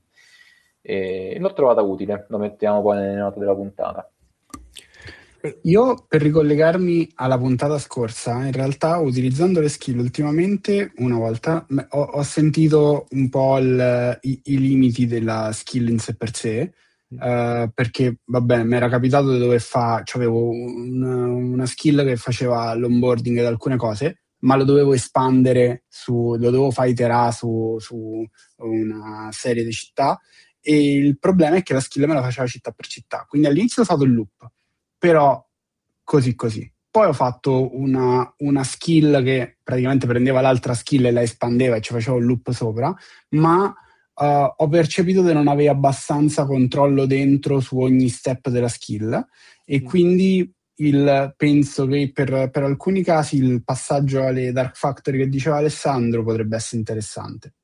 E l'ho trovata utile, lo mettiamo poi nelle note della puntata. Io, per ricollegarmi alla puntata scorsa, in realtà utilizzando le skill ultimamente, una volta ho, ho sentito un po' il, i, i limiti della skill in sé per sé, uh, perché vabbè, mi era capitato di dover fare, cioè avevo un, una skill che faceva l'onboarding di alcune cose, ma lo dovevo espandere, su, lo dovevo fare iterare su, su una serie di città, e il problema è che la skill me la faceva città per città, quindi all'inizio ho fatto il loop, però così così. Poi ho fatto una, una skill che praticamente prendeva l'altra skill e la espandeva e ci faceva un loop sopra, ma uh, ho percepito di non avere abbastanza controllo dentro su ogni step della skill, e mm. quindi il, penso che per, per alcuni casi il passaggio alle Dark Factory che diceva Alessandro potrebbe essere interessante.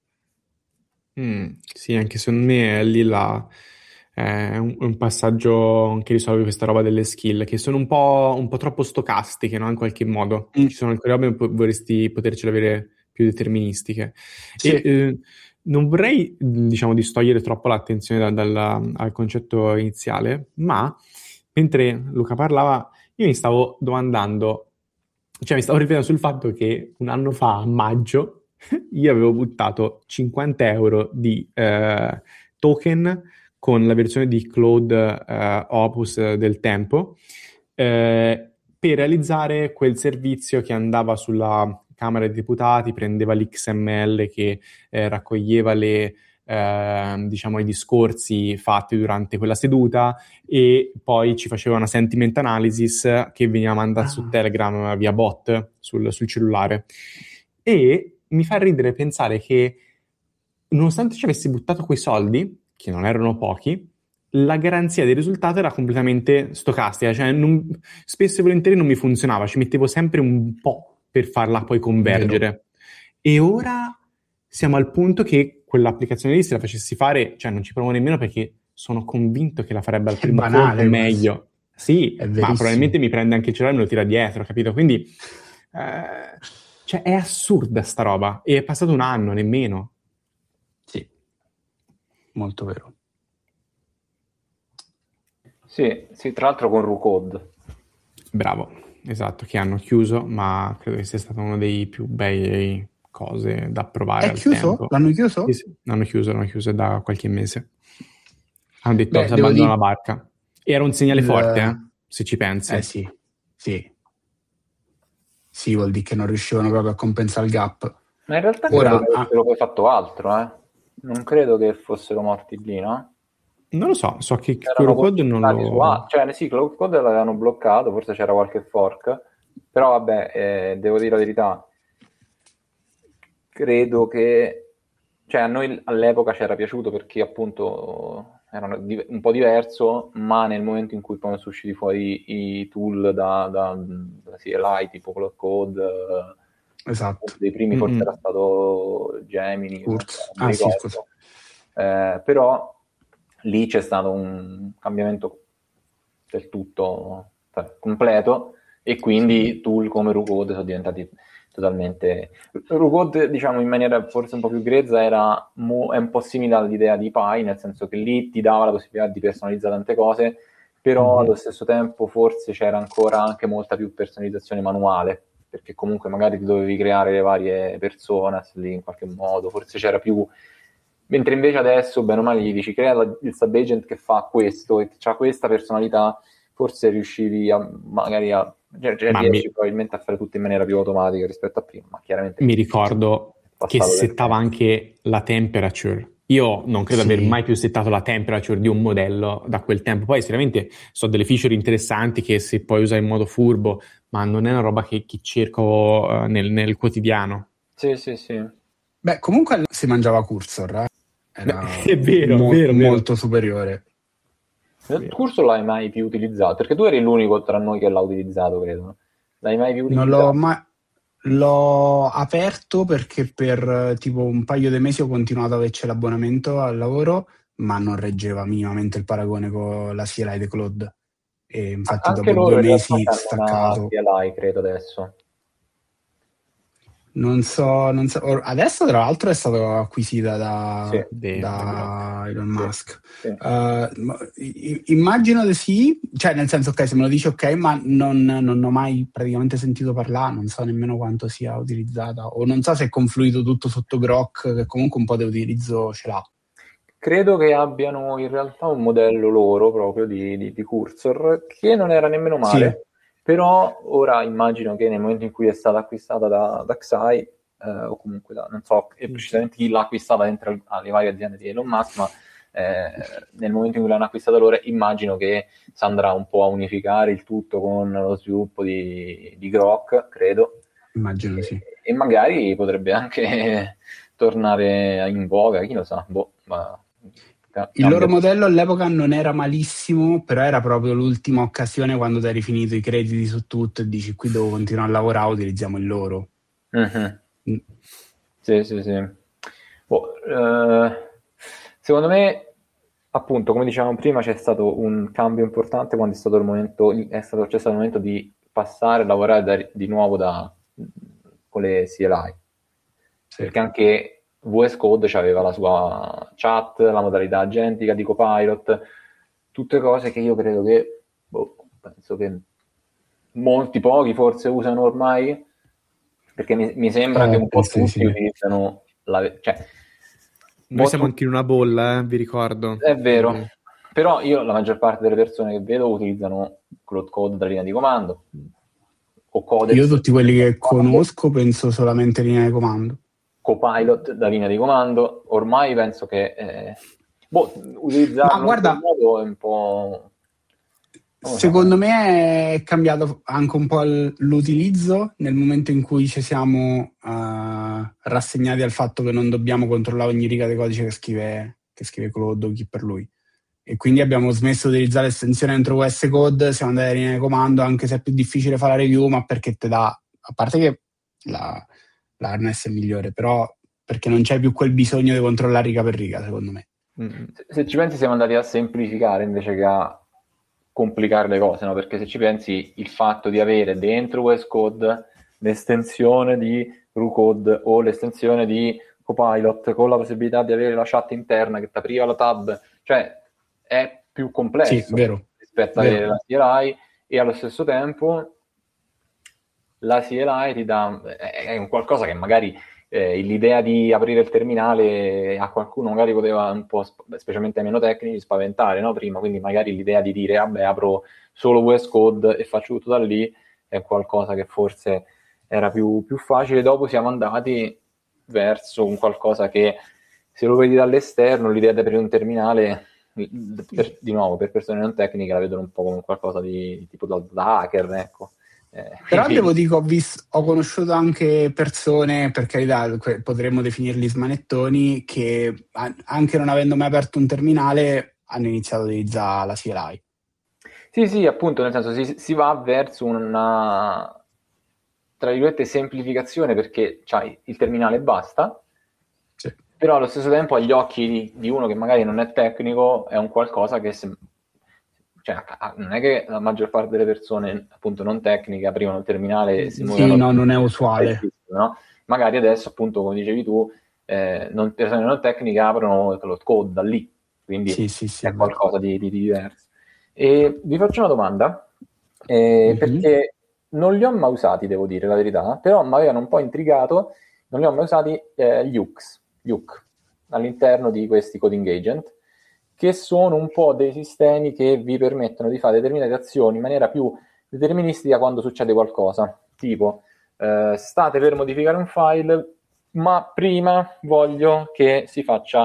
Mm, sì, anche secondo me è lì la... è un, un passaggio che risolve questa roba delle skill, che sono un po', un po' troppo stocastiche, no? In qualche modo. Mm. Ci sono alcune robe che vorresti potercele avere più deterministiche. Sì. E eh, non vorrei, diciamo, distogliere troppo l'attenzione da, dalla, al concetto iniziale, ma mentre Luca parlava, io mi stavo domandando, cioè mi stavo riflettendo sul fatto che un anno fa, a maggio, io avevo buttato cinquanta euro di eh, token con la versione di Claude uh, Opus del tempo, eh, per realizzare quel servizio che andava sulla Camera dei Deputati, prendeva l'X M L che eh, raccoglieva le, eh, diciamo, i discorsi fatti durante quella seduta, e poi ci faceva una sentiment analysis che veniva mandata ah. su Telegram via bot sul, sul cellulare. E mi fa ridere pensare che, nonostante ci avessi buttato quei soldi, che non erano pochi, la garanzia del risultato era completamente stocastica, cioè non, spesso e volentieri non mi funzionava, ci mettevo sempre un po' per farla poi convergere. Vero. E ora siamo al punto che quell'applicazione lì, se la facessi fare, cioè non ci provo nemmeno, perché sono convinto che la farebbe al primo colpo meglio. Sì, ma probabilmente mi prende anche il cellulare e me lo tira dietro, capito? Quindi eh, cioè è assurda sta roba, e è passato un anno, nemmeno. Sì, molto vero. Sì, sì, tra l'altro con RuCode. Bravo, esatto, che hanno chiuso, ma credo che sia stato uno dei più bei cose da provare. È al chiuso? tempo. L'hanno chiuso? Sì, sì, l'hanno chiuso, l'hanno chiuso da qualche mese. Hanno detto, Beh, si abbandona dire... la barca. E era un segnale Il... forte, eh, se ci pensi. Eh sì, sì. Sì, vuol dire che non riuscivano proprio a compensare il gap. Ma in realtà Ora, credo che avessero poi fatto altro, eh. Non credo che fossero morti lì, no? Non lo so, so che CloudCode non lo... Cioè, sì, CloudCode l'avevano bloccato, forse c'era qualche fork, però vabbè, eh, devo dire la verità, credo che... Cioè, a noi all'epoca ci era piaciuto perché appunto era un po' diverso, ma nel momento in cui poi sono usciti fuori i tool da, da, da C L I, tipo CloudCode, esatto, dei primi forse Mm-mm. era stato Gemini, non so, non ah, ricordo. sì, scusa. Eh, però lì c'è stato un cambiamento del tutto, cioè, completo, e quindi sì. Tool come RuCode sono diventati totalmente... RuCode, diciamo in maniera forse un po' più grezza, era mo... è un po' simile all'idea di Pi, nel senso che lì ti dava la possibilità di personalizzare tante cose, però mm-hmm. allo stesso tempo forse c'era ancora anche molta più personalizzazione manuale, perché comunque magari ti dovevi creare le varie personas lì in qualche modo, forse c'era più... Mentre invece adesso, bene o male, gli dici crea la, il subagent che fa questo e che ha questa personalità, forse riuscivi a magari a cioè, cioè riesci mi... probabilmente a fare tutto in maniera più automatica rispetto a prima, ma chiaramente mi ricordo che settava tempo. anche la temperature Io non credo Sì. aver mai più settato la temperature di un modello da quel tempo. Poi sicuramente so delle feature interessanti che si puoi usare in modo furbo, ma non è una roba che, che cerco uh, nel, nel quotidiano. Sì, sì, sì. Beh, comunque si mangiava cursor, eh? Era Beh, è vero, mo- vero, vero. molto superiore. Il corso l'hai mai più utilizzato? Perché tu eri l'unico tra noi che l'ha utilizzato, credo. L'hai mai più Non utilizzato? l'ho mai... L'ho aperto perché per eh, tipo un paio di mesi ho continuato ad averci l'abbonamento al lavoro, ma non reggeva minimamente il paragone con la C L I di Claude. E infatti Anche dopo due loro in realtà mesi hanno una staccato. C L I, credo, adesso. Non so, non so. or- Adesso tra l'altro è stata acquisita da, Sì. Vero, da Elon Sì. Musk. Sì. Uh, ma- i- immagino di sì, cioè nel senso ok, se me lo dici ok, ma non, non ho mai praticamente sentito parlare, non so nemmeno quanto sia utilizzata, o non so se è confluito tutto sotto Grok, che comunque un po' di utilizzo ce l'ha. Credo che abbiano in realtà un modello loro proprio di, di, di cursor che non era nemmeno male, Sì. però ora immagino che nel momento in cui è stata acquistata da, da Xai, eh, o comunque da, non so precisamente chi l'ha acquistata dentro al- alle varie aziende di Elon Musk, ma eh, nel momento in cui l'hanno acquistata loro immagino che si andrà un po' a unificare il tutto con lo sviluppo di, di Grok, credo, Immagino sì. e, e magari potrebbe anche tornare in voga, chi lo sa, boh, ma ca- Il loro cambia. modello all'epoca non era malissimo, però era proprio l'ultima occasione quando ti hai rifinito i crediti su tutto e dici qui devo continuare a lavorare, utilizziamo il loro. Mhm. Mm. Sì, sì, sì. Boh, eh, secondo me, appunto, come dicevamo prima, c'è stato un cambio importante quando è stato il momento, è stato, c'è stato il momento di passare a lavorare da- di nuovo da, con le C L I. Sì. Perché anche V S Code aveva la sua chat, la modalità agentica di Copilot, tutte cose che io credo che, boh, penso che molti pochi forse usano ormai, perché mi, mi sembra Eh, che un po' penso di tutti sì. utilizzano la... cioè, Noi siamo molto- anche in una bolla, eh, vi ricordo. è vero, però io la maggior parte delle persone che vedo utilizzano Cloud Code da linea di comando o Codex Io tutti quelli da linea che di comando, conosco penso solamente linea di comando. Copilot da linea di comando. Ormai penso che eh, boh, utilizzarlo Ma guarda, in quel modo è un po'... non lo so. secondo me è cambiato anche un po' l- l'utilizzo nel momento in cui ci siamo eh, rassegnati al fatto che non dobbiamo controllare ogni riga di codice che scrive, che scrive Claude o chi per lui. E quindi abbiamo smesso di utilizzare l'estensione dentro V S Code, siamo andati a linea di comando, anche se è più difficile fare la review, ma perché te dà, a parte che la, la harness è migliore, però perché non c'è più quel bisogno di controllare riga per riga, secondo me. Mm. Se, se ci pensi siamo andati a semplificare invece che a complicare le cose, no? Perché se ci pensi il fatto di avere dentro V S Code l'estensione di RuCode o l'estensione di Copilot con la possibilità di avere la chat interna che ti apriva la tab, cioè è più complesso Sì, vero. rispetto a Vero. avere la C L I, e allo stesso tempo la C L I ti dà, è un qualcosa che magari eh, l'idea di aprire il terminale a qualcuno magari poteva un po', specialmente ai meno tecnici, spaventare, no? Prima, quindi magari l'idea di dire vabbè apro solo V S Code e faccio tutto da lì è qualcosa che forse era più, più facile. Dopo siamo andati verso un qualcosa che, se lo vedi dall'esterno, l'idea di aprire un terminale, per, di nuovo, per persone non tecniche la vedono un po' come qualcosa di, di tipo da, da hacker, ecco. Eh, Però quindi- devo dire che ho, vis- ho conosciuto anche persone, per carità, que- potremmo definirli smanettoni, che a- anche non avendo mai aperto un terminale hanno iniziato ad utilizzare la C L I. Sì, sì, appunto, nel senso si, si va verso una, tra virgolette, semplificazione, perché c'hai il terminale e basta, Sì. però allo stesso tempo agli occhi di, di uno che magari non è tecnico è un qualcosa che se- cioè, a- non è che la maggior parte delle persone appunto non tecniche aprivano il terminale e si Sì, muovevano, no, non è usuale. no? Magari adesso, appunto, come dicevi tu, eh, non, persone non tecniche aprono lo code da lì, quindi Sì, sì, sì, è è vero. qualcosa di, di- di diverso. E vi faccio una domanda, eh, Mhm. perché non li ho mai usati, devo dire la verità, però mi avevano un po' intrigato, non li ho mai usati eh, gli U X, gli U C, all'interno di questi coding agent, che sono un po' dei sistemi che vi permettono di fare determinate azioni in maniera più deterministica quando succede qualcosa. Tipo, eh, state per modificare un file, ma prima voglio che si faccia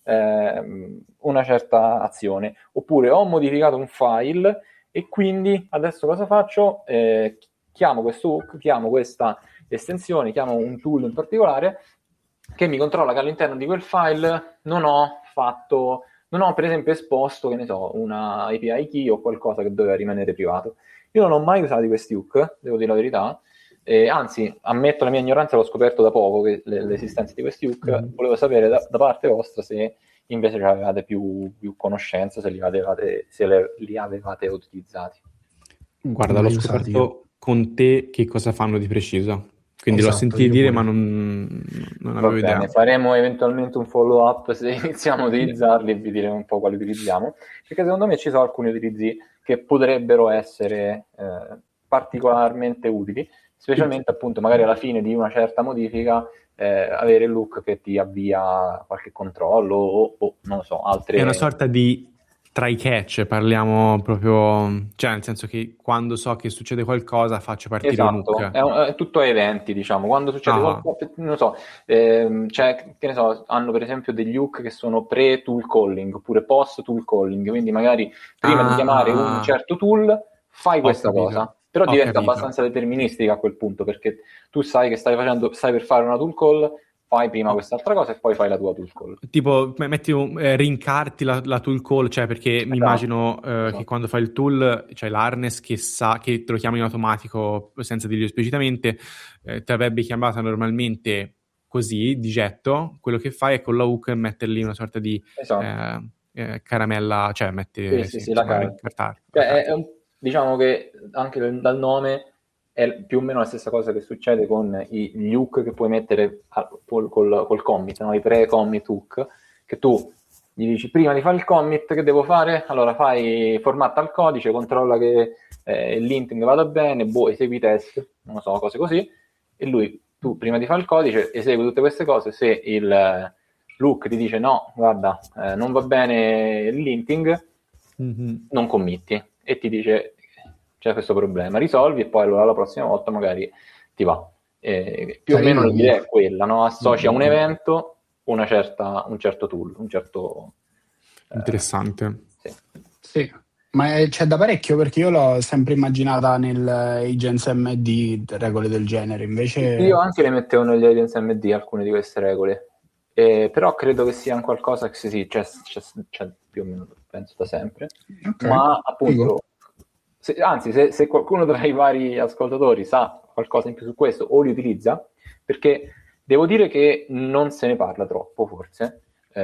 eh, una certa azione, oppure ho modificato un file e quindi adesso cosa faccio? Eh, chiamo questo hook, chiamo questa estensione, chiamo un tool in particolare che mi controlla che all'interno di quel file non ho fatto, non ho per esempio esposto, che ne so, una A P I key o qualcosa che doveva rimanere privato. Io non ho mai usato questi hook, devo dire la verità, eh, anzi, ammetto la mia ignoranza, l'ho scoperto da poco, che le, l'esistenza di questi hook. Mm-hmm. Volevo sapere da, da parte vostra se invece avevate più, più conoscenza, se li avevate, se le, li avevate utilizzati. Guarda, l'ho scoperto con te che cosa fanno di preciso. Quindi esatto, l'ho sentito dire, pure. ma non, non avevo idea. Bene, faremo eventualmente un follow up se iniziamo a utilizzarli e vi diremo un po' quali utilizziamo, perché secondo me ci sono alcuni utilizzi che potrebbero essere eh, particolarmente utili, specialmente appunto magari alla fine di una certa modifica, eh, avere il look che ti avvia a qualche controllo o, o non lo so, altre... È una sorta di try catch, parliamo proprio, cioè nel senso che quando so che succede qualcosa faccio partire esatto, un hook. È, un, è tutto a eventi, diciamo, quando succede ah. qualcosa, non so, ehm, cioè, che ne so, hanno per esempio degli hook che sono pre-tool calling oppure post-tool calling, quindi magari prima ah. di chiamare un certo tool fai questa cosa, però Ho diventa capito. abbastanza deterministica a quel punto, perché tu sai che stai facendo, stai per fare una tool call, fai prima quest'altra cosa e poi fai la tua tool call. Tipo, metti un, eh, rincarti la, la tool call, cioè perché esatto. mi immagino eh, esatto. che quando fai il tool c'è l'harness che sa che te lo chiama in automatico senza dirlo esplicitamente, eh, ti avrebbe chiamata normalmente così, di getto, quello che fai è con la hook metterli una sorta di esatto. eh, eh, caramella, cioè metti sì, sì, sì, la carta. Cioè, è un, diciamo che anche dal nome è più o meno la stessa cosa che succede con i, gli hook che puoi mettere a, col, col, col commit, no? I pre-commit hook, che tu gli dici prima di fare il commit che devo fare, allora fai formatta il codice, controlla che eh, il linting vada bene, boh, esegui i test, non so, cose così, e lui, tu prima di fare il codice esegui tutte queste cose, se il look ti dice no, guarda, eh, non va bene il linting, mm-hmm. non committi, e ti dice c'è questo problema, risolvi e poi allora la prossima volta magari ti va. Eh, più o meno l'idea è quella, no? Associa mm-hmm. un evento una certa, un certo tool, un certo... Eh, Interessante. Sì. sì, ma è, c'è da parecchio, perché io l'ho sempre immaginata nel Agents M D, regole del genere, invece... Io anche le mettevo negli Agents M D alcune di queste regole, eh, però credo che sia un qualcosa che sì, sì c'è, c'è, c'è più o meno, penso da sempre, okay. ma appunto... Dico. Se, anzi, se, se qualcuno tra i vari ascoltatori sa qualcosa in più su questo o li utilizza, perché devo dire che non se ne parla troppo, forse,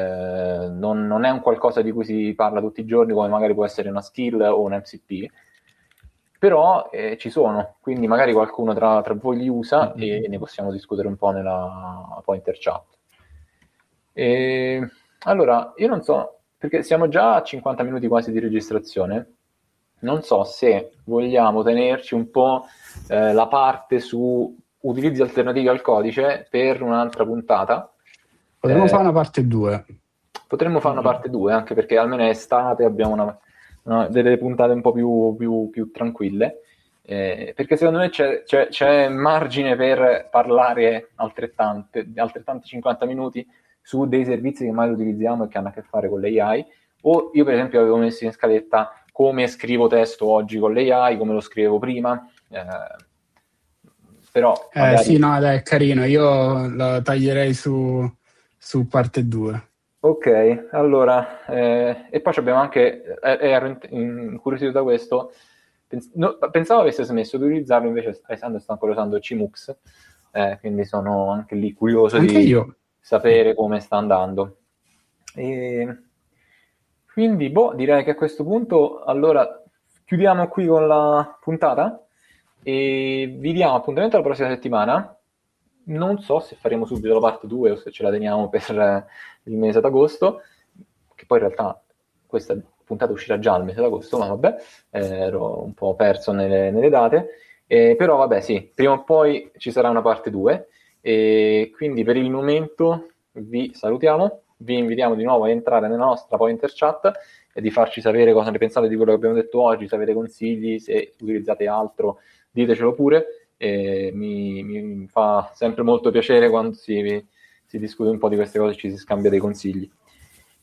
eh, non, non è un qualcosa di cui si parla tutti i giorni, come magari può essere una skill o un M C P, però eh, ci sono, quindi magari qualcuno tra, tra voi li usa mm-hmm. e ne possiamo discutere un po' nella Pointer Chat. E, allora, io non so, perché siamo già a cinquanta minuti quasi di registrazione, non so se vogliamo tenerci un po' eh, la parte su utilizzi alternativi al codice per un'altra puntata. Potremmo eh, fare una parte due. Potremmo fare una parte due, anche perché almeno è estate, abbiamo una, una, delle puntate un po' più, più, più tranquille, eh, perché secondo me c'è, c'è, c'è margine per parlare altrettante, altrettanti cinquanta minuti su dei servizi che mai utilizziamo e che hanno a che fare con l'A I. O io per esempio avevo messo in scaletta come scrivo testo oggi con l'A I, come lo scrivevo prima, eh, però... Magari... Eh sì, no, dai, è carino, io lo taglierei su, su parte due. Ok, allora, eh, e poi abbiamo anche, eh, ero incuriosito da questo, pens- no, pensavo avesse smesso di utilizzarlo, invece Alessandro sta ancora usando C M U X, eh, quindi sono anche lì curioso anche di io. sapere come sta andando. E... Quindi, boh, direi che a questo punto, allora, chiudiamo qui con la puntata e vi diamo appuntamento la prossima settimana. Non so se faremo subito la parte due o se ce la teniamo per il mese d'agosto, che poi in realtà questa puntata uscirà già al mese d'agosto, ma vabbè, eh, ero un po' perso nelle, nelle date. Eh, però vabbè, sì, prima o poi ci sarà una parte due e quindi per il momento vi salutiamo. Vi invitiamo di nuovo a entrare nella nostra Pointer Chat e di farci sapere cosa ne pensate di quello che abbiamo detto oggi, se avete consigli, se utilizzate altro, ditecelo pure. E mi, mi fa sempre molto piacere quando si, si discute un po' di queste cose e ci si scambia dei consigli.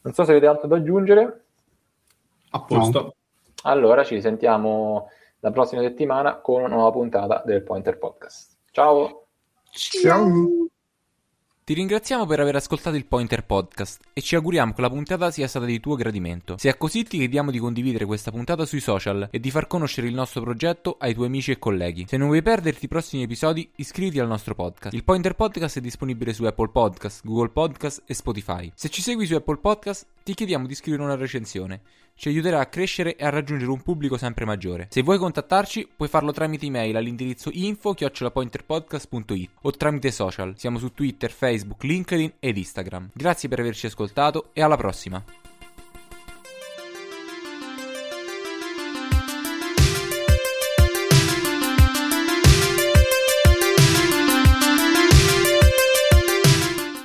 Non so se avete altro da aggiungere. A posto. No. Allora ci sentiamo la prossima settimana con una nuova puntata del Pointer Podcast. Ciao! Ciao. Ti ringraziamo per aver ascoltato il Pointer Podcast e ci auguriamo che la puntata sia stata di tuo gradimento. Se è così ti chiediamo di condividere questa puntata sui social e di far conoscere il nostro progetto ai tuoi amici e colleghi. Se non vuoi perderti i prossimi episodi, iscriviti al nostro podcast. Il Pointer Podcast è disponibile su Apple Podcast, Google Podcast e Spotify. Se ci segui su Apple Podcast, ti chiediamo di scrivere una recensione. Ci aiuterà a crescere e a raggiungere un pubblico sempre maggiore. Se vuoi contattarci, puoi farlo tramite email all'indirizzo info chiocciola pointerpodcast punto it o tramite social. Siamo su Twitter, Facebook, LinkedIn ed Instagram. Grazie per averci ascoltato e alla prossima!